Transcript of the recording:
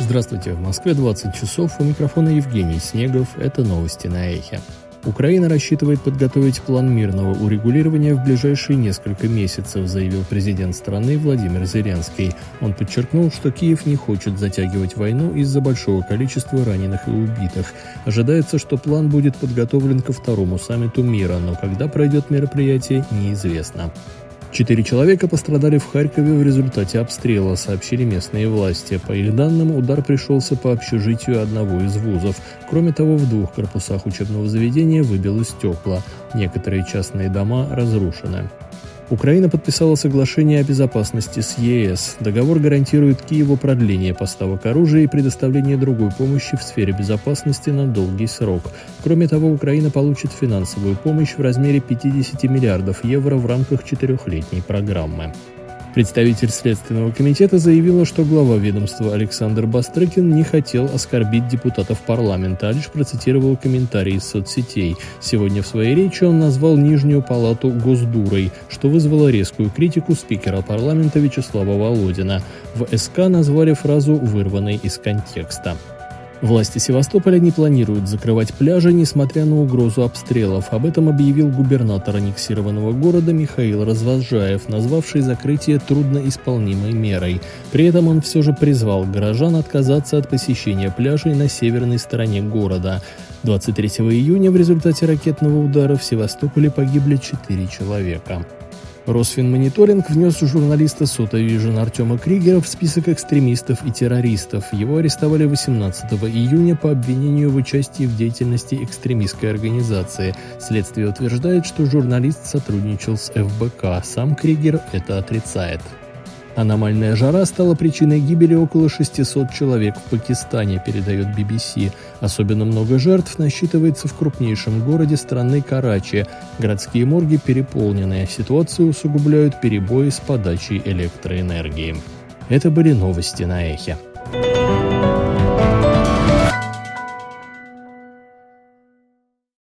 Здравствуйте, в Москве 20 часов, у микрофона Евгений Снегов, это новости на Эхе. Украина рассчитывает подготовить план мирного урегулирования в ближайшие несколько месяцев, заявил президент страны Владимир Зеленский. Он подчеркнул, что Киев не хочет затягивать войну из-за большого количества раненых и убитых. Ожидается, что план будет подготовлен ко второму саммиту мира, но когда пройдет мероприятие, неизвестно. 4 человека пострадали в Харькове в результате обстрела, сообщили местные власти. По их данным, удар пришелся по общежитию одного из вузов. Кроме того, в 2 корпусах учебного заведения выбило стекла. Некоторые частные дома разрушены. Украина подписала соглашение о безопасности с ЕС. Договор гарантирует Киеву продление поставок оружия и предоставление другой помощи в сфере безопасности на долгий срок. Кроме того, Украина получит финансовую помощь в размере 50 миллиардов евро в рамках 4-летней программы. Представитель Следственного комитета заявила, что глава ведомства Александр Бастрыкин не хотел оскорбить депутатов парламента, а лишь процитировал комментарии из соцсетей. Сегодня в своей речи он назвал Нижнюю палату госдурой, что вызвало резкую критику спикера парламента Вячеслава Володина. В СК назвали фразу вырванной из контекста. Власти Севастополя не планируют закрывать пляжи, несмотря на угрозу обстрелов. Об этом объявил губернатор аннексированного города Михаил Развозжаев, назвавший закрытие трудноисполнимой мерой. При этом он все же призвал горожан отказаться от посещения пляжей на северной стороне города. 23 июня в результате ракетного удара в Севастополе погибли 4 человека. Росфинмониторинг внес журналиста Сота Вижн Артема Кригера в список экстремистов и террористов. Его арестовали 18 июня по обвинению в участии в деятельности экстремистской организации. Следствие утверждает, что журналист сотрудничал с ФБК. Сам Кригер это отрицает. Аномальная жара стала причиной гибели около 600 человек в Пакистане, передает BBC. Особенно много жертв насчитывается в крупнейшем городе страны Карачи. Городские морги переполнены. Ситуацию усугубляют перебои с подачей электроэнергии. Это были новости на Эхе.